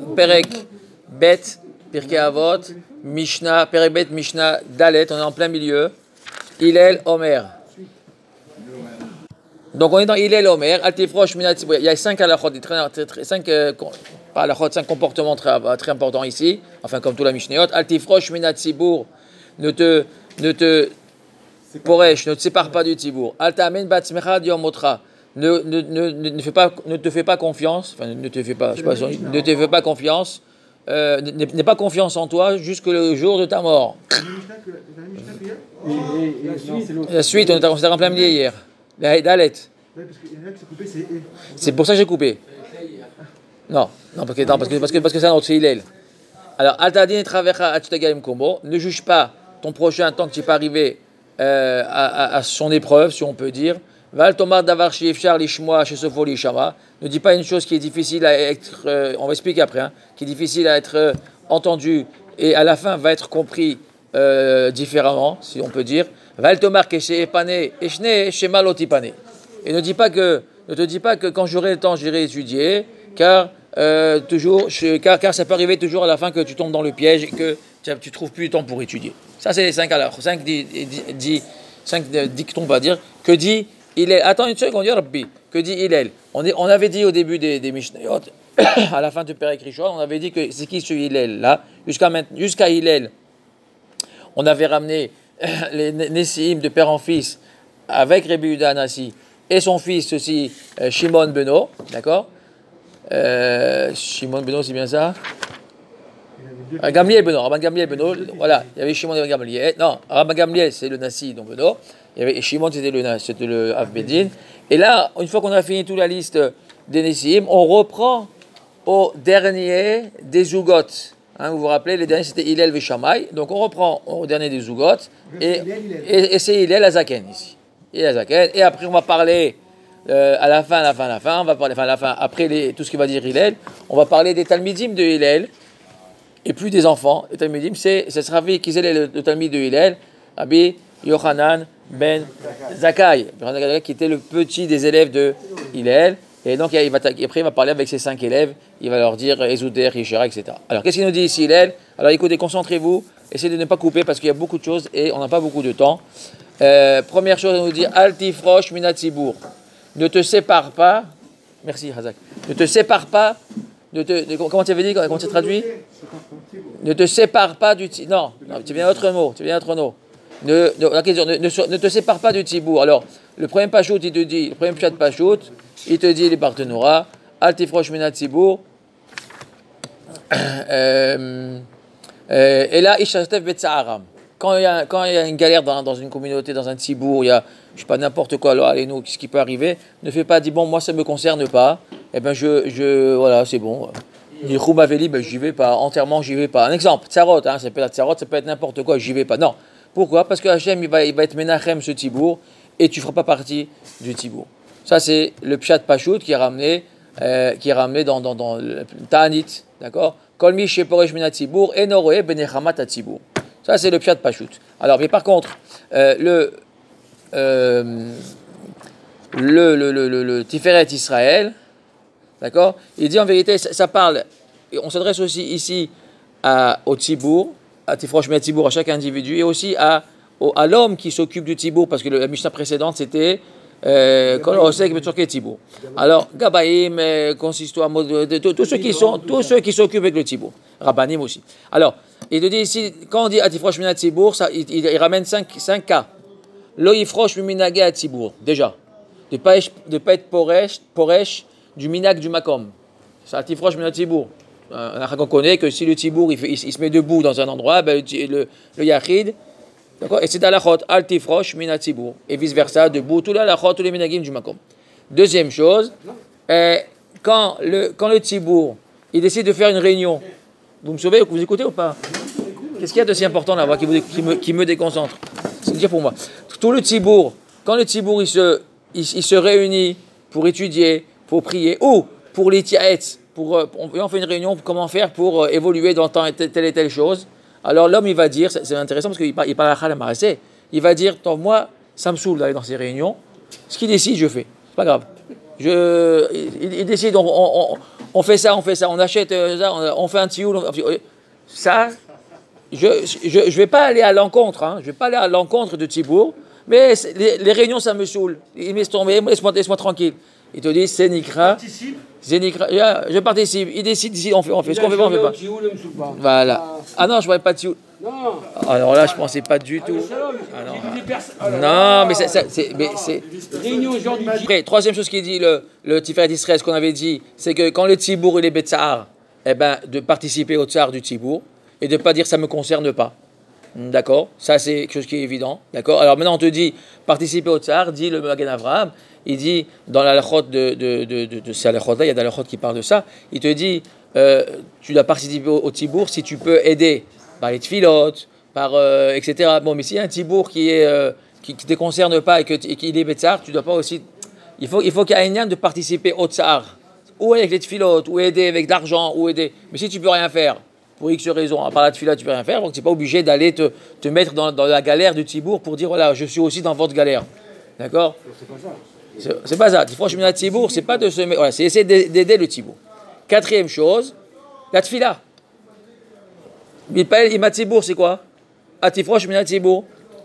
Perek Bet, Pirkei Avot, Mishnah, Perek Bet, Mishnah, Dalet, on est en plein milieu. Hillel, Omer. Donc on est dans Hillel, Omer, Altifrosh, Minat Tzibur. Il y a 5 halachot, 5 comportements très importants ici, enfin comme tout la Mishnayot. Altifrosh, Minat Tzibur, ne te Poresh, ne te sépare pas du Tzibur. Altamen Batzmecha Diomotra. Ne te fais pas confiance, enfin ne te fais pas confiance, n'aie pas confiance en toi jusqu'au jour de ta mort. La suite, on était en plein milieu hier. La Dalet. C'est pour ça que j'ai coupé. Non, parce que c'est un autre, c'est Hillel. Alors, Altadin et Travecha Atutagalim Kombo, ne juge pas ton prochain tant que tu n'es pas arrivé à son épreuve, si on peut dire. Val Tomar Davar Shiefchar Lishmoa Shesofo Lishama. Ne dis pas une chose qui est difficile à être, on va expliquer après, qui est difficile à être entendue et à la fin va être compris différemment, si on peut dire. Val Tomar Keshe Epane Eshne Shema Lotipane. Et ne te dis pas que quand j'aurai le temps, j'irai étudier, car ça peut arriver toujours à la fin que tu tombes dans le piège et que tu trouves plus le temps pour étudier. Ça, c'est les 5 dictons, on va dire, que dit Hillel. Attends une seconde, Rabbi. Que dit Hillel? On avait dit au début des Mishnayot, à la fin de Perek Rishon, on avait dit que c'est qui ce Hillel là, jusqu'à Hillel. On avait ramené les Nessiim de père en fils avec Rabbi Yehuda Hanassi et son fils aussi, Shimon Beno, d'accord? Shimon Beno, c'est bien ça? Rabban Gamliel Beno, voilà, il y avait Shimon et Gamliel. Non, Rabban Gamliel, c'est le Nassi, donc Beno. Il y avait Shimon, c'était le Avbedin. Et là, une fois qu'on a fini toute la liste des Nessim, on reprend au dernier des Zougot. Vous vous rappelez, les derniers c'était Hillel et Shammai. Donc on reprend au dernier des Zougot. Et c'est Hillel Azaken ici. Et après, on va parler à la fin, on va parler, après tout ce qu'il va dire Hillel, on va parler des Talmidim de Hillel. Et plus des enfants, les Talmidim, ce sera qui est le Talmid de Hillel, Rabbi Yochanan ben Zakkai, qui était le petit des élèves de Hillel. Et donc, après, il va parler avec ses 5 élèves, il va leur dire Ezouder, Yeshera, etc. Alors, qu'est-ce qu'il nous dit ici, Hillel? Alors, écoutez, concentrez-vous, essayez de ne pas couper parce qu'il y a beaucoup de choses et on n'a pas beaucoup de temps. Première chose, on nous dit Altifrosh minat tzibur. Ne te sépare pas, merci Hazak, ne te sépare pas. Comment tu avais dit, comment tu traduis? Ne te sépare pas du tzibur. Non, tu viens autre mot. Ne te sépare pas du tzibur. Alors, le premier pachout, il te dit, le premier pshat pachout, il te dit les partenora, altifrosh minat tzibur. Et là, ishatef betzaaram. Quand il y a une galère dans une communauté, dans un tzibur, il y a, je sais pas, n'importe quoi, alors allez-nous, ce qui peut arriver, ne fais pas, dis bon, moi ça me concerne pas, et ben voilà, c'est bon. Dis Choumaveli, ben j'y vais pas, enterrement, j'y vais pas. Un exemple, tsarot, ça peut être tsarot, ça peut être n'importe quoi, j'y vais pas. Non. Pourquoi? Parce que Hachem, il va être menachem ce tzibur, et tu feras pas partie du tzibur. Ça, c'est le pshat pachout qui est ramené dans le Ta'anit, d'accord? Kol mi sheporesh minat tzibur, enoroe benechamat tzibur. Ça, c'est le pshat pachout. Alors, mais par contre, le Tiferet Israël, d'accord? Il dit en vérité, ça parle, et on s'adresse aussi ici au Tzibour, à Tifrosh Minat Tzibour, à chaque individu, et aussi à l'homme qui s'occupe du Tzibour, parce que la Mishnah précédente, c'était alors, Gabaïm, consistoire, tous ceux qui s'occupent avec le Tzibour, Rabbanim aussi. Alors, il te dit ici, quand on dit Atifrosh Minat Tzibour, il ramène 5 cas. Lo yifrosh minagé à Tzibour, déjà. De pas être poresh du minag du makom. C'est Atifrosh Minat Tzibour. On connaît que si le Tzibour il se met debout dans un endroit, ben, le Yachid, d'accord, et c'est à la chot, Altifrosh Minat Tzibour. Et vice versa, debout, tous les minagim du makom. Deuxième chose, quand le Tzibour il décide de faire une réunion, vous me sauvez, vous écoutez ou pas? Qu'est-ce qu'il y a de si important là-bas qui me déconcentre? C'est dire pour moi. Tout le Tzibour, quand le Tzibour il se réunit pour étudier, pour prier, ou pour les tiaetz, on fait une réunion, comment faire pour évoluer dans telle et telle chose. Alors l'homme il va dire, c'est intéressant parce qu'il parle à Khalem il va dire, moi ça me saoule d'aller dans ces réunions, ce qu'il décide je fais, c'est pas grave. il décide, on fait ça, on achète ça, on fait un tioul. Ça, je vais pas aller à l'encontre, hein, je vais pas aller à l'encontre de Tibour, mais les réunions, ça me saoule. Il me laisse tomber, laisse-moi tranquille. Il te dit, c'est Nikra. Je participe. Il décide ici, on fait ce qu'on fait pas, on fait pas. Voilà. Ah non, je ne voyais pas de tioul. Non. Alors là, je ne pensais pas du tout. Non, mais c'est. Réunion aujourd'hui. Après, troisième chose qu'il dit, le Tiferet d'Israël, ce qu'on avait dit, c'est que quand le Tibour il est Betsahar, eh ben, de participer au tsar du Tibour et de ne pas dire ça ne me concerne pas. D'accord. Ça, c'est quelque chose qui est évident. D'accord. Alors maintenant, on te dit participer au tsar, dit le Magen Avraham. Il dit dans la halachot de ces halachot-là, il y a des halachot qui parlent de ça. Il te dit tu dois participer au tibour si tu peux aider par les tfilotes, etc. Bon, mais s'il y a un tibour qui ne te concerne pas et qu'il est bétsar, tu dois pas aussi. Il faut qu'il y ait un lien de participer au tsar, ou avec les tfilotes, ou aider avec de l'argent, ou aider. Mais si tu peux rien faire, pour X raison, à part la tfila, tu peux rien faire, donc tu n'es pas obligé d'aller te mettre dans la galère du tibour pour dire voilà, je suis aussi dans votre galère. D'accord. C'est pas ça. Tifrosh minat tibour, c'est pas de se mettre. Voilà, c'est essayer d'aider le tibour. Quatrième chose, la tfila. Imat tibour, c'est quoi? Atifrosh minat tibour.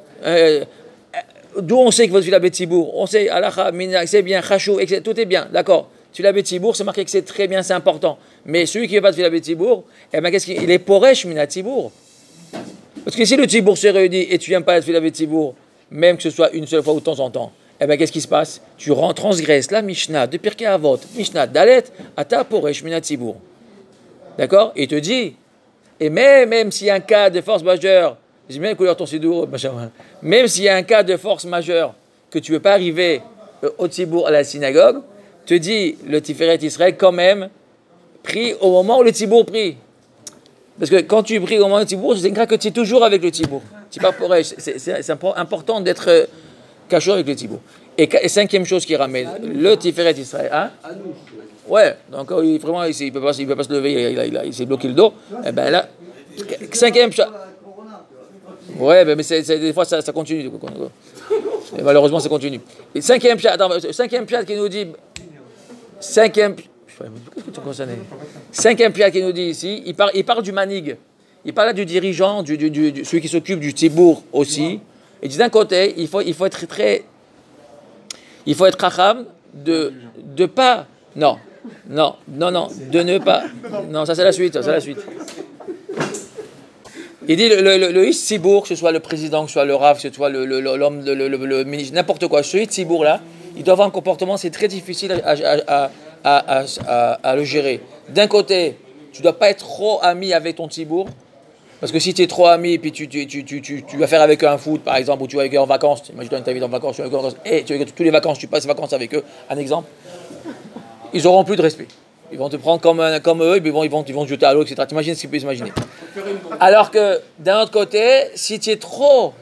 D'où on sait que votre tfila bet tibour? On sait, alacha, minag, c'est bien, chachou, etc. Tout est bien, d'accord. Tfila bet tibour, c'est marqué que c'est très bien, c'est important. Mais celui qui ne veut pas de tfila bet tibour, eh ben, qu'est-ce qu'il est poresh minat tibour. Parce que si le tibour se réunit et tu viens pas de tfila bet tibour, même que ce soit une seule fois ou de temps en temps, eh bien, qu'est-ce qui se passe? Tu transgresses la Mishnah de Pirkei Avot, Mishnah Dalet, Ata Poresh Minat Tibour. D'accord? Et il te dit, et même s'il y a un cas de force majeure, j'ai bien couleur ton sidour, même s'il y a un cas de force majeure que tu ne veux pas arriver au Tibour à la synagogue, te dit le Tiferet Israël quand même, prie au moment où le Tibour prie. Parce que quand tu pries au moment du Tibour, c'est que tu es toujours avec le Tibour. Tu pas Poresh. C'est important d'être cachot avec le Tibour. Et cinquième chose qui ramène, le Tiferet Israël. Hein? Ouais, donc il ne peut pas se lever, il s'est bloqué le dos. Et ben là, cinquième chose. Ouais, mais des fois ça continue. Et malheureusement, ça continue. Et cinquième piat qui nous dit. Cinquième piat qui nous dit ici, il parle du manig. Il parle là du dirigeant, celui qui s'occupe du Tibour aussi. Et d'un côté, il faut être racham de pas. Non, de ne pas. Non, ça c'est la suite. Il dit le Ish Tzibour, que ce soit le président, que ce soit le Rav, que ce soit l'homme, le ministre, n'importe quoi, ce Ish Tzibour là, il doit avoir un comportement, c'est très difficile à le gérer. D'un côté, tu ne dois pas être trop ami avec ton Tzibour. Parce que si tu es trop ami et puis tu vas faire avec eux un foot, par exemple, ou tu vas avec eux en vacances, imagine-toi une vie en vacances, tu vas avec eux en vacances, et tu vas toutes les vacances, tu passes les vacances avec eux, un exemple, ils n'auront plus de respect. Ils vont te prendre comme eux, et puis ils vont te jeter à l'eau, etc. Tu imagines ce qu'ils peuvent imaginer. Alors que, d'un autre côté, si tu es trop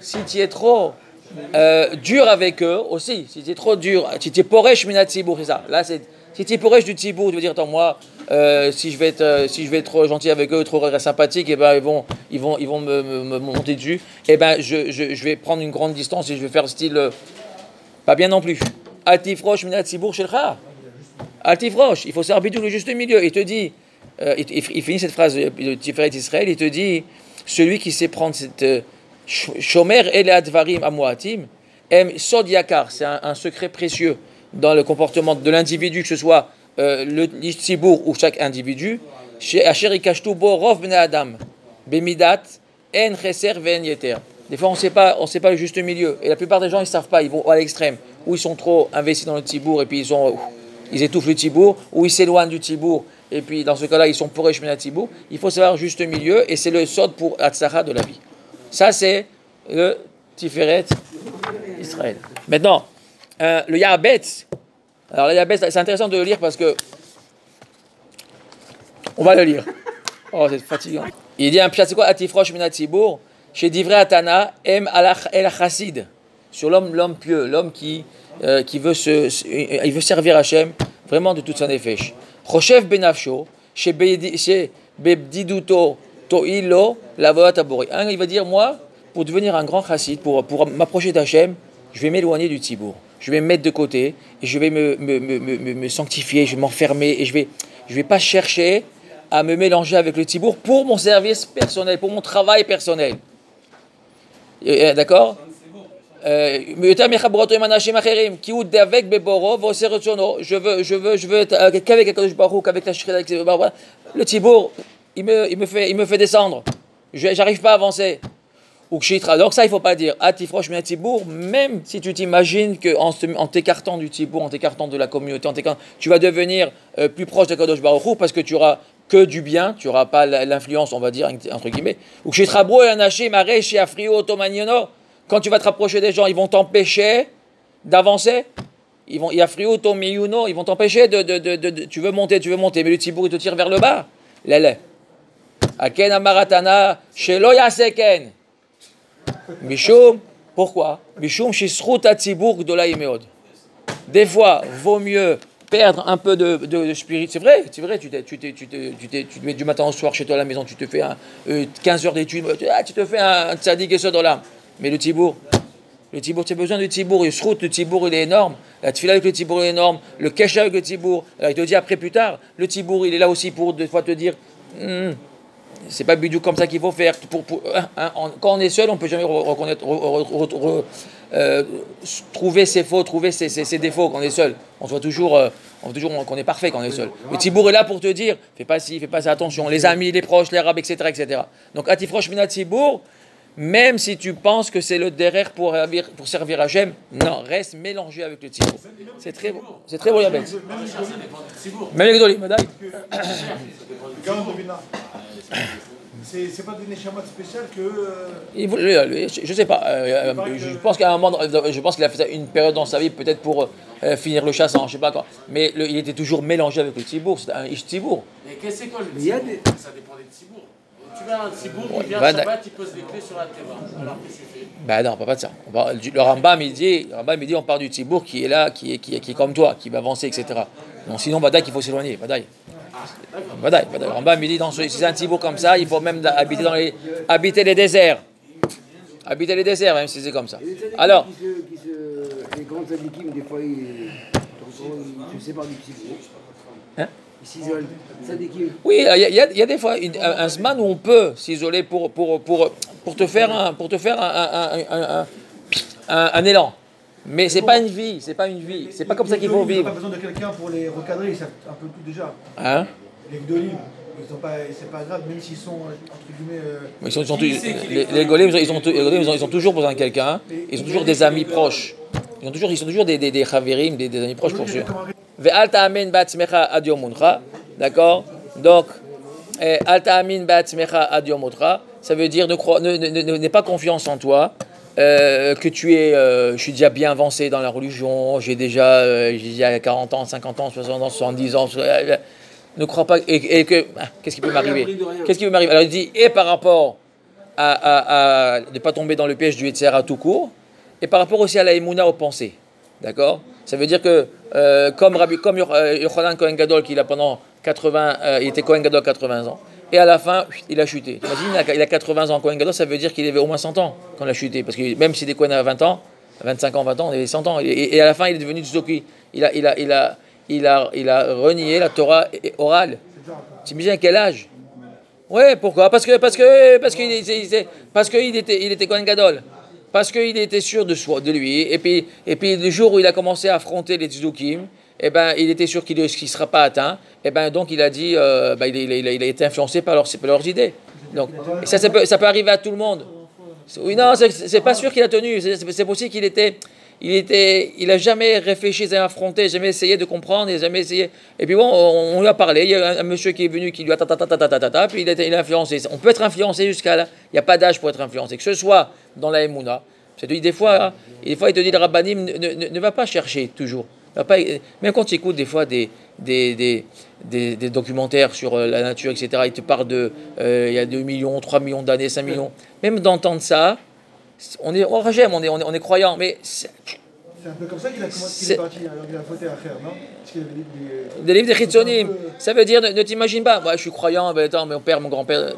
dur avec eux aussi, si tu es trop dur, si tu es poresh minat tibour, c'est ça. Là, si tu es poresh du tibour, tu veux dire, attends, moi, si je vais être trop gentil avec eux, trop sympathique, et ben ils vont me monter dessus. Et ben je vais prendre une grande distance et je vais faire style pas bien non plus. Atifrosh minat tibour shelcha. Altifrosh, il faut savoir bidou le juste milieu. Il te dit, il finit cette phrase de Tiferet Israël, il te dit, celui qui sait prendre cette shomer el advarim amoatim, sod yakar, c'est un secret précieux dans le comportement de l'individu, que ce soit le Tzibour ou chaque individu. Chez Asher ikashtu bo rov bnei adam, bemidat en cheser ve'en yeter. Des fois, on sait pas le juste milieu. Et la plupart des gens, ils savent pas, ils vont à l'extrême, ou ils sont trop investis dans le Tzibour et puis ils étouffent le Tibour, ou ils s'éloignent du Tibour, et puis dans ce cas-là, ils sont pour Shmina Tibour. Il faut savoir juste milieu, et c'est le sod pour Hatzara de la vie. Ça, c'est le Tiferet Israël. Maintenant, le Yabetz. Alors, le Yabetz, c'est intéressant de le lire parce que. On va le lire. Oh, c'est fatigant. Il dit un pshat, c'est quoi Atifrosh Shmina Tibour? Chez Divrei Atana, Em El Chassid. Sur l'homme pieux, l'homme qui veut servir Hachem vraiment de toute son nefesh. Choshev benafsho, chez Bebdiduto toilo lavoat abori. Il va dire, moi, pour devenir un grand chassid, pour m'approcher d'Hachem, je vais m'éloigner du Tibour. je vais me mettre de côté, et je vais me sanctifier, je vais m'enfermer, et je vais pas chercher à me mélanger avec le Tzibour pour mon service personnel, pour mon travail personnel. D'accord? Je veux être qu'avec Akadosh Baruch Hu, qu'avec la Shekhinah, le Tzibour, il me fait descendre. J'arrive pas à avancer. Donc ça, il ne faut pas dire Atifrosh min Tzibour, même si tu t'imagines qu'en t'écartant du Tzibour, en t'écartant de la communauté, tu vas devenir plus proche d'Akadosh Baruch Hu parce que tu auras que du bien, tu n'auras pas l'influence, on va dire, entre guillemets. Ou quand tu vas te rapprocher des gens, ils vont t'empêcher d'avancer. Ils vont t'empêcher tu veux monter, mais le Tzibour, il te tire vers le bas. Lele. Aken amaratana, shelo yaseken. Mishum, pourquoi? Mishum shisrut atzibur gdolai meod. Des fois, vaut mieux perdre un peu de spirit. C'est vrai, tu te mets du matin au soir chez toi à la maison, tu te fais 15 heures d'études, tu te fais un tzadik et dans mais le Tzibour, tu as besoin du Tzibour, le shrut, le Tzibour il est énorme, la tefila avec le Tzibour est énorme, le kesha avec le Tzibour, alors il te dit après plus tard, le Tzibour il est là aussi pour des fois te dire, c'est pas bidou comme ça qu'il faut faire, quand on est seul on peut jamais reconnaître, trouver ses fautes, trouver ses défauts quand on est seul, on voit toujours qu'on est parfait quand on est seul. Le Tzibour est là pour te dire, fais pas ci, fais pas ça, attention, les amis, les proches, les arabes, etc. Donc Atifrosh Minat Tzibour, même si tu penses que c'est le derrière pour servir Hachem, non, reste mélangé avec le Tzibour. C'est très beau, Yabel. Même les Gdolim, Madaï. C'est pas des neshamas spéciales que. Je sais pas. Je pense qu'à un moment, je pense qu'il a fait une période dans sa vie peut-être pour finir le chassant, je sais pas quoi. Mais il était toujours mélangé avec le Tzibour. C'était un ish Tzibour. Mais qu'est-ce que c'est quoi le Tzibour? Ça dépend des Tzibour. Tu vas à un Tzibour qui vient Shabbat, il pose des clés sur la Teva. Alors qu'est-ce que tu fais? Ben non, pas de ça. Le Rambam il dit, on part du Tzibour qui est là, qui est comme toi, qui va avancer, etc. Non, sinon, Badaï, il faut s'éloigner. Badaï. Le Rambam il dit, si c'est un Tzibour comme ça, il faut même habiter les déserts. Habiter les déserts, même si c'est comme ça. Alors. Les grands tzadikim, des fois, ils se séparent du Tzibour. Hein? Ils s'isolent. Oui, il y a des fois un semaine où on peut s'isoler pour te faire un élan. Mais c'est pas une vie, c'est pas comme ça qu'il faut vivre. Ils n'ont pas besoin de quelqu'un pour les recadrer, ils savent un peu tout déjà. Hein? Les Gdolim, c'est pas grave, même s'ils sont entre guillemets. Les Golim, ils ont toujours besoin de quelqu'un. Ils ont toujours des amis proches. Ils sont toujours des chaverim, des amis proches pour sûr. Ve'alta amin ba'atzmecha ad yom muncha, d'accord? Donc, alta amin ba'atzmecha ad yom muncha, ça veut dire n'aie pas confiance en toi, que je suis déjà bien avancé dans la religion, j'ai déjà 40 ans, 50 ans, 60 ans, 70 ans, ne crois pas, et que, qu'est-ce qui peut m'arriver? Alors il dit, et par rapport à ne pas tomber dans le piège du Yetzer à tout court, et par rapport aussi à la Emouna, aux pensées, d'accord? Ça veut dire que, comme Yochanan Kohen Gadol, il était Kohen Gadol 80 ans, et à la fin, il a chuté. Imagine, il a 80 ans Kohen Gadol, ça veut dire qu'il avait au moins 100 ans quand il a chuté, parce que même s'il était Kohen à 20 ans, 25 ans, 20 ans, on avait 100 ans, et à la fin, il est devenu Tzoki. Il a renié la Torah orale. Tu imagines à quel âge? Ouais, pourquoi? Parce qu'il était Kohen Gadol. Parce qu'il était sûr de lui, et puis le jour où il a commencé à affronter les Tzdukim, il était sûr qu'il ne sera pas atteint, donc il a dit, il a été influencé par leurs idées. Donc, ça peut arriver à tout le monde. Oui, non, c'est pas sûr qu'il a tenu, c'est possible il a jamais réfléchi, jamais affronté, jamais essayé de comprendre, jamais essayé. Et puis bon, on lui a parlé, il y a un monsieur qui est venu qui lui a puis il a influencé. On peut être influencé jusqu'à là, il n'y a pas d'âge pour être influencé, que ce soit dans la Emouna. Des fois, il te dit le Rabbanim ne va pas chercher toujours. Même quand tu écoutes des fois des documentaires sur la nature, etc., ils te parlent il y a 2 millions, 3 millions d'années, 5 millions. Même d'entendre ça, on est croyant, mais c'est un peu comme ça qu'il est parti, il a fauté à faire, non? Parce qu'il avait des livres de Chitzonim, ça veut dire ne t'imagine pas, moi je suis croyant, attends, mon père, mon grand-père,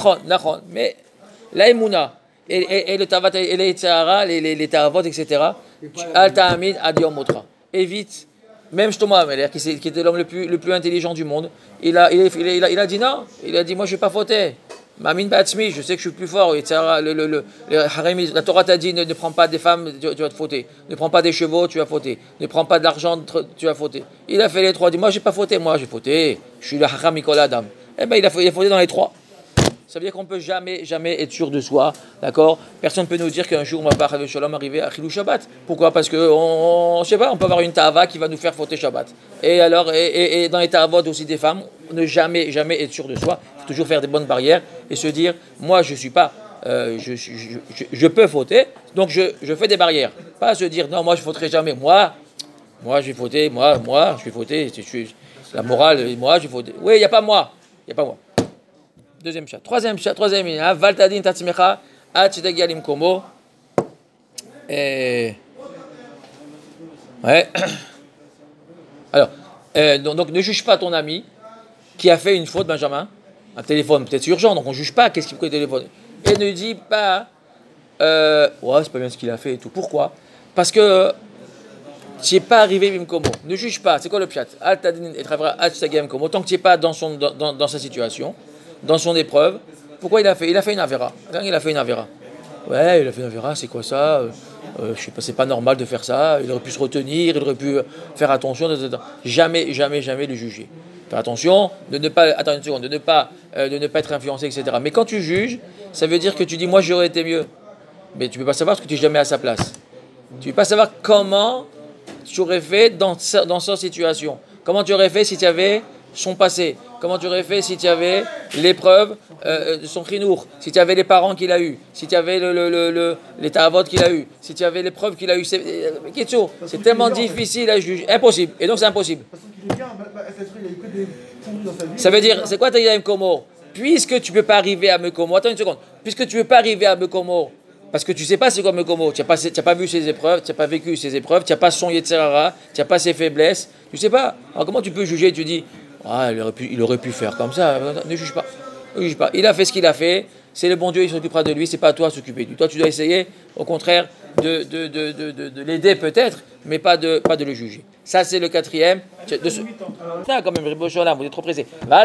mais la Emouna et le Tavat et les Tzahara, les Taravot, etc., Alta Amin Adiom Motra. Évite. Même Shlomo Ameler, qui était l'homme le plus intelligent du monde, il a dit non. Il a dit, moi je ne vais pas fauter. Mamin Batsmi, je sais que je suis plus fort. La Torah t'a dit, ne prends pas des femmes, tu vas te fauter. Ne prends pas des chevaux, tu vas fauter. Ne prends pas de l'argent, tu vas fauter. Il a fait les trois. Il dit, moi je n'ai pas fauté, moi j'ai fauté. Je suis le Haram Mikola Adam. Eh bien, il a fauté dans les trois. Ça veut dire qu'on ne peut jamais être sûr de soi, d'accord? Personne ne peut nous dire qu'un jour on va pas arriver à Chilou Shabbat. Pourquoi? Parce que je sais pas, on peut avoir une ta'ava qui va nous faire fauter Shabbat. Et alors, et dans les ta'avot aussi des femmes, ne jamais être sûr de soi. Il faut toujours faire des bonnes barrières et se dire, moi je suis pas, je peux fauter, donc je fais des barrières. Pas se dire, non, moi je fauterai jamais. Moi je vais fauter, moi je vais fauter. La morale, moi je vais fauter. Oui, il n'y a pas moi. Deuxième chat. Troisième chat. Valtadin tatzmecha atchidagi alimkomo. Ouais. Alors, donc ne juge pas ton ami qui a fait une faute, Benjamin. Un téléphone peut-être urgent, donc on ne juge pas qu'est-ce qu'il faut le téléphone. Et ne dis pas, ouais, c'est pas bien ce qu'il a fait et tout. Pourquoi? Parce que tu n'es pas arrivé bimkomo. Ne juge pas. C'est quoi le pshat? Altadin et travra atchidagi alimkomo. Tant que tu n'es pas dans sa situation, dans son épreuve, pourquoi il a fait une avéra. Il a fait une avéra. Ouais, il a fait une avéra, c'est quoi ça? Je sais pas, c'est pas normal de faire ça. Il aurait pu se retenir, il aurait pu faire attention. Jamais le juger. Faire attention de ne pas être influencé, etc. Mais quand tu juges, ça veut dire que tu dis, moi j'aurais été mieux. Mais tu peux pas savoir parce que tu n'es jamais à sa place. Tu peux pas savoir comment tu aurais fait dans sa situation. Comment tu aurais fait si tu avais son passé. Comment tu aurais fait si tu avais l'épreuve de son chinour, si tu avais les parents qu'il a eu, si tu avais les ta'avot qu'il a eu, si tu avais l'épreuve qu'il a eu. C'est tellement difficile à juger. Impossible. Et donc c'est impossible. Ça veut dire, c'est quoi ta Komo? Puisque tu ne peux pas arriver à Mekomo, attends une seconde, puisque tu ne peux pas arriver à Mekomo, parce que tu ne sais pas c'est quoi Mekomo, tu n'as pas vu ses épreuves, tu n'as pas vécu ses épreuves, tu n'as pas son Yetzerara, tu n'as pas ses faiblesses, tu ne sais pas. Alors comment tu peux juger? Tu dis, ah, il aurait pu faire comme ça. Ne juge pas. Il a fait ce qu'il a fait. C'est le bon Dieu, il s'occupera de lui. C'est pas à toi de s'occuper de lui. Toi, tu dois essayer, au contraire, de l'aider peut-être, mais pas de le juger. Ça, c'est le quatrième. Quand même, vous êtes trop pressé.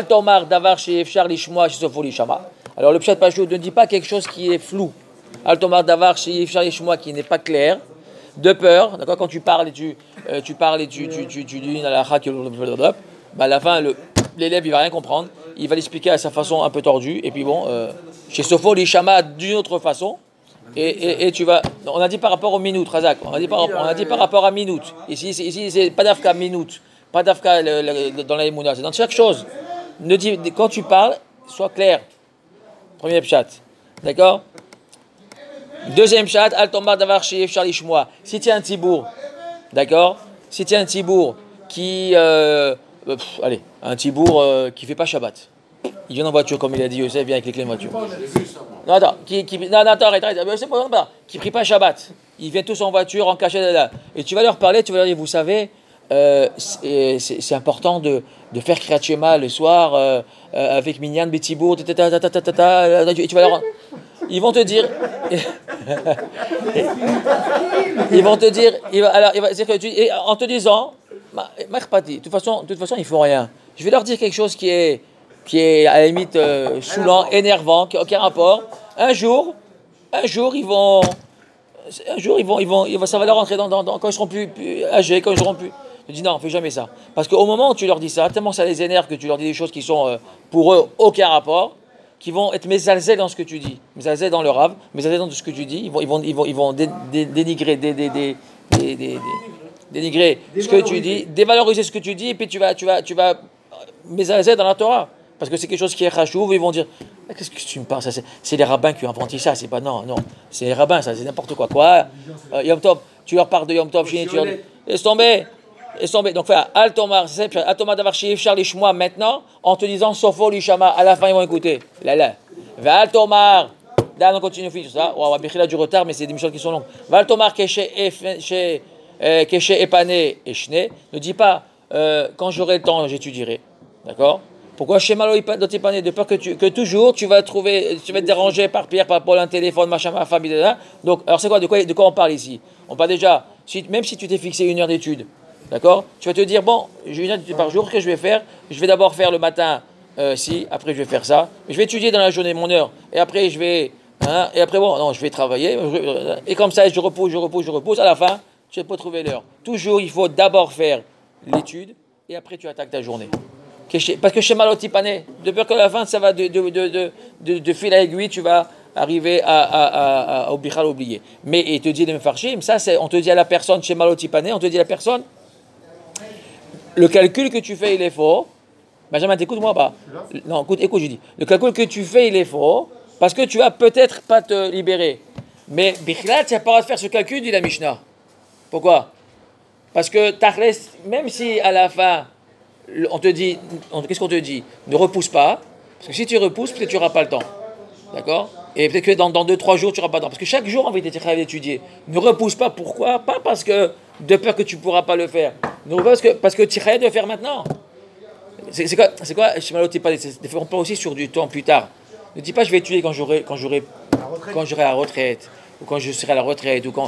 Alors, le pshat pashut ne dit pas quelque chose qui est flou. Altomar davar she'efshar lishmoa, qui n'est pas clair, de peur. D'accord, quand tu parles et tu dis une halakha qui à la fin, l'élève, il va rien comprendre. Il va l'expliquer à sa façon un peu tordue. Et puis bon, chez Sofo, l'Ishama d'une autre façon. Et tu vas... On a dit par rapport aux minutes, Razak. On a dit par rapport à minutes. Ici c'est pas d'afka minutes. Pas d'afka dans la Emouna. C'est dans chaque chose. Quand tu parles, sois clair. Premier pshat. D'accord? Deuxième pshat. Al tomar davar she'ef shar lishmoa. Si tu es un tibour, d'accord? Si tu es un tibour qui... un tibour qui fait pas Shabbat. Il vient en voiture, comme il a dit Yosef, vient avec les clés de voiture. Non, attends, arrête, c'est pas, qui prie pas Shabbat. Ils viennent tous en voiture, en cachette, là. Et tu vas leur parler, tu vas leur dire, vous savez, c'est important de faire Kriyat Shema le soir avec Minyan Betibour, et tu vas leur... Ils vont te dire... en te disant... De toute façon, il faut rien. Je vais leur dire quelque chose qui est à la limite saoulant, énervant, qui n'a aucun rapport. Un jour, ça va leur rentrer quand ils seront plus âgés, quand ils seront plus. Je dis non, fais jamais ça. Parce qu'au moment où tu leur dis ça, tellement ça les énerve que tu leur dis des choses qui sont pour eux aucun rapport, qui vont être mésalzés dans ce que tu dis, mésalzés dans leur rave, mésalzés dans ce que tu dis, ils vont dénigrer, dénigrer ce que tu dis, dévaloriser ce que tu dis, et puis tu vas mésalzer dans la Torah. Parce que c'est quelque chose qui est chachouv, ils vont dire, qu'est-ce que tu me parles, ça, c'est les rabbins qui ont inventé ça, c'est pas, non, c'est les rabbins, ça, c'est n'importe quoi. Yom Tov, tu leur parles de Yom Tov, tu leur dis, laisse tomber. Donc, Al Tomar Davar She'efshar Lishmoa maintenant, en te disant Sofo Lishama, à la fin ils vont écouter. Al Tomar, là on continue sur ça, on a du retard, mais c'est des missions qui sont longues. Al Tomar Keshe Epané et Shne, ne dis pas quand j'aurai le temps, j'étudierai. D'accord? Pourquoi Shema Lo Epané, de peur que toujours tu vas être dérangé par Pierre, par Paul, un téléphone, machin, ma famille, là. Donc, alors c'est quoi, de quoi on parle ici? On parle déjà même si tu t'es fixé 1 heure d'étude, d'accord? Tu vas te dire, bon, j'ai 1 heure d'étude par jour, que je vais faire? Je vais d'abord faire le matin, après je vais faire ça. Je vais étudier dans la journée mon heure. Et après je vais, et après bon, non, je vais travailler. Et comme ça, je repose. À la fin, tu ne peux pas trouver l'heure. Toujours, il faut d'abord faire l'étude et après tu attaques ta journée. Parce que chez Malotipané, de peur qu'à la fin, ça va de fil à aiguille, tu vas arriver au Bichal oublié. Mais il te dit de me farchim, ça c'est, on te dit à la personne, chez Malotipané, on te dit à la personne, le calcul que tu fais, il est faux. Benjamin, t'écoutes-moi pas. Non, écoute, je dis. Le calcul que tu fais, il est faux, parce que tu vas peut-être pas te libérer. Mais Bichal, tu n'as pas le droit de faire ce calcul, dit la Mishnah. Pourquoi? Parce que même si à la fin, on te dit, qu'est-ce qu'on te dit? Ne repousse pas, parce que si tu repousses, peut-être tu n'auras pas le temps. D'accord? Et peut-être que dans 2-3 jours, tu n'auras pas le temps. Parce que chaque jour, en vérité, tu vas étudier. Ne repousse pas. Pourquoi? Pas parce que, de peur que tu ne pourras pas le faire. Ne repousse pas parce que tu vas de le faire maintenant. C'est quoi? On parle aussi sur du temps plus tard. Ne dis pas, je vais étudier quand j'aurai la retraite. Ou quand je serai à la retraite, ou quand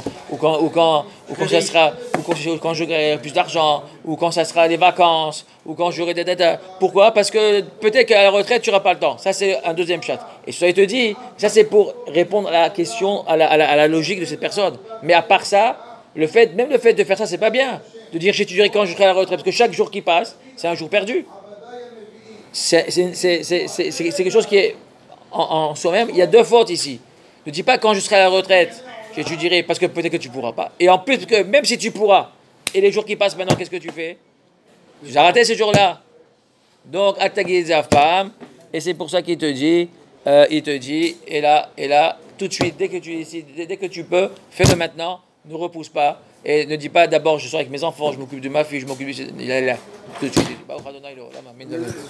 j'aurai plus d'argent, ou quand ça sera les vacances, ou quand j'aurai des dettes. Pourquoi? Parce que peut-être qu'à la retraite, tu n'auras pas le temps. Ça, c'est un deuxième chat. Et ça, il te dit, ça, c'est pour répondre à la question, à la logique de cette personne. Mais à part ça, même le fait de faire ça, c'est pas bien. De dire, j'étudierai quand je serai à la retraite, parce que chaque jour qui passe, c'est un jour perdu. C'est quelque chose qui est en soi-même. Il y a 2 fautes ici. Ne dis pas quand je serai à la retraite, j'étudierai parce que peut-être que tu ne pourras pas. Et en plus, que même si tu pourras, et les jours qui passent maintenant, qu'est-ce que tu fais? Tu as raté ces jours-là. Donc, femme, et c'est pour ça qu'il te dit, et là, tout de suite, dès que tu peux, fais-le maintenant, ne repousse pas, et ne dis pas d'abord, je serai avec mes enfants, je m'occupe de ma fille, je m'occupe de... Tout de suite,